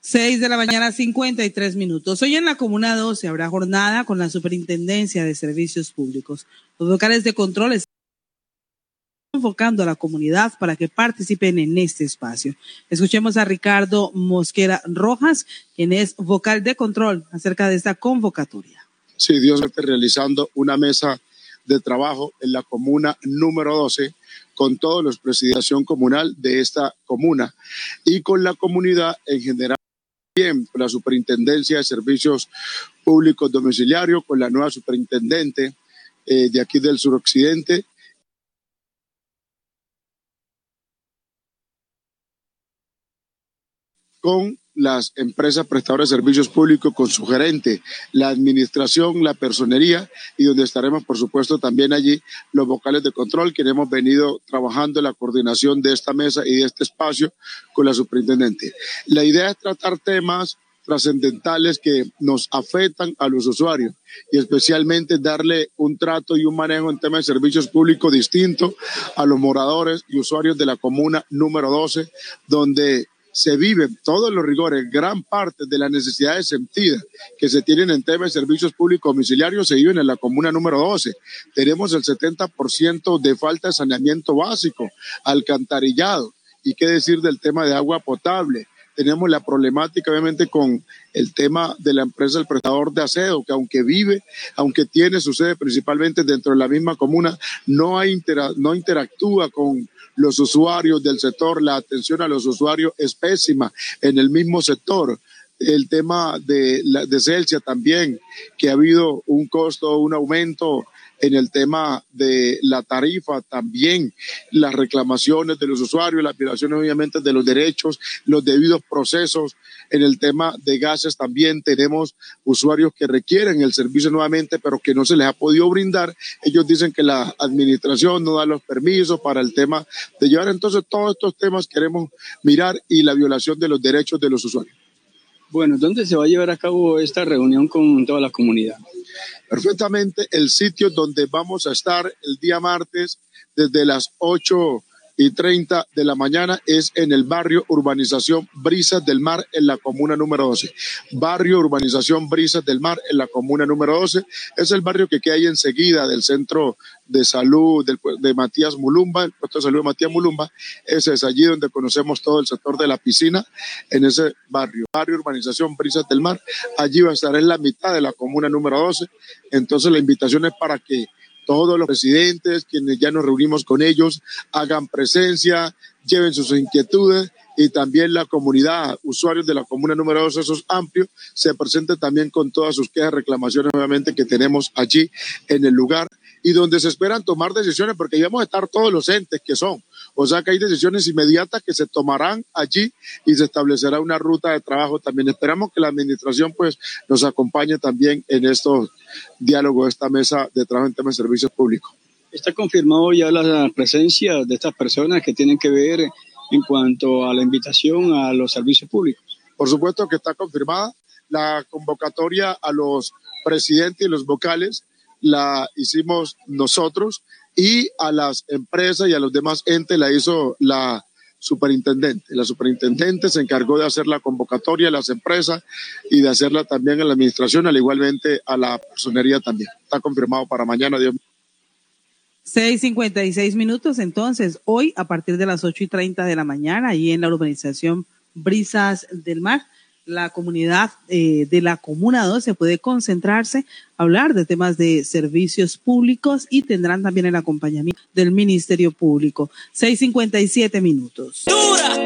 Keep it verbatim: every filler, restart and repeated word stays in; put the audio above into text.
Seis de la mañana, cincuenta y tres minutos. Hoy en la Comuna doce habrá jornada con la Superintendencia de Servicios Públicos. Los locales de control están enfocando a la comunidad para que participen en este espacio. Escuchemos a Ricardo Mosquera Rojas, quien es vocal de control, acerca de esta convocatoria. Sí, Dios está realizando una mesa de trabajo en la comuna número doce con todos los presidenciación comunal de esta comuna y con la comunidad en general. Bien, con la Superintendencia de Servicios Públicos Domiciliarios, con la nueva superintendente eh, de aquí del suroccidente. Con las empresas prestadoras de servicios públicos, con su gerente, la administración, la personería, y donde estaremos, por supuesto, también allí los vocales de control, que hemos venido trabajando en la coordinación de esta mesa y de este espacio con la superintendente. La idea es tratar temas trascendentales que nos afectan a los usuarios y especialmente darle un trato y un manejo en temas de servicios públicos distinto a los moradores y usuarios de la comuna número doce, donde se viven todos los rigores, gran parte de las necesidades sentidas que se tienen en temas de servicios públicos domiciliarios se viven en la comuna número doce. Tenemos el setenta por ciento de falta de saneamiento básico, alcantarillado, y qué decir del tema de agua potable. Tenemos la problemática obviamente con el tema de la empresa del prestador de aseo, que aunque vive, aunque tiene su sede principalmente dentro de la misma comuna, no, hay intera- no interactúa con los usuarios del sector. La atención a los usuarios es pésima en el mismo sector. El tema de, la, de Celsia también, que ha habido un costo, un aumento en el tema de la tarifa, también las reclamaciones de los usuarios, las violaciones obviamente de los derechos, los debidos procesos. En el tema de gases también tenemos usuarios que requieren el servicio nuevamente, pero que no se les ha podido brindar. Ellos dicen que la administración no da los permisos para el tema de llevar. Entonces todos estos temas queremos mirar y la violación de los derechos de los usuarios. Bueno, ¿dónde se va a llevar a cabo esta reunión con toda la comunidad? Perfectamente, el sitio donde vamos a estar el día martes desde las ocho y treinta de la mañana es en el barrio Urbanización Brisas del Mar en la comuna número doce. Barrio Urbanización Brisas del Mar en la comuna número doce. Es el barrio que queda ahí enseguida del centro de salud del, de Matías Mulumba, el puesto de salud de Matías Mulumba. Ese es allí donde conocemos todo el sector de la piscina, en ese barrio. Barrio Urbanización Brisas del Mar. Allí va a estar en la mitad de la comuna número doce. Entonces la invitación es para que todos los presidentes, quienes ya nos reunimos con ellos, hagan presencia, lleven sus inquietudes y también la comunidad, usuarios de la comuna número dos, esos amplios, se presenten también con todas sus quejas, reclamaciones obviamente que tenemos allí en el lugar y donde se esperan tomar decisiones porque ahí vamos a estar todos los entes que son. O sea que hay decisiones inmediatas que se tomarán allí y se establecerá una ruta de trabajo también. Esperamos que la administración pues nos acompañe también en estos diálogos, esta mesa de trabajo en temas de servicios públicos. ¿Está confirmado ya la presencia de estas personas que tienen que ver en cuanto a la invitación a los servicios públicos? Por supuesto que está confirmada. La convocatoria a los presidentes y los vocales la hicimos nosotros y a las empresas y a los demás entes la hizo la superintendente. La superintendente se encargó de hacer la convocatoria a las empresas y de hacerla también a la administración, al igualmente a la personería también. Está confirmado para mañana, Dios. seis cincuenta y seis minutos, entonces, hoy a partir de las ocho y treinta de la mañana, ahí en la urbanización Brisas del Mar, la comunidad eh, de la Comuna doce puede concentrarse, hablar de temas de servicios públicos y tendrán también el acompañamiento del Ministerio Público. seis cincuenta y siete minutos. ¡Dura!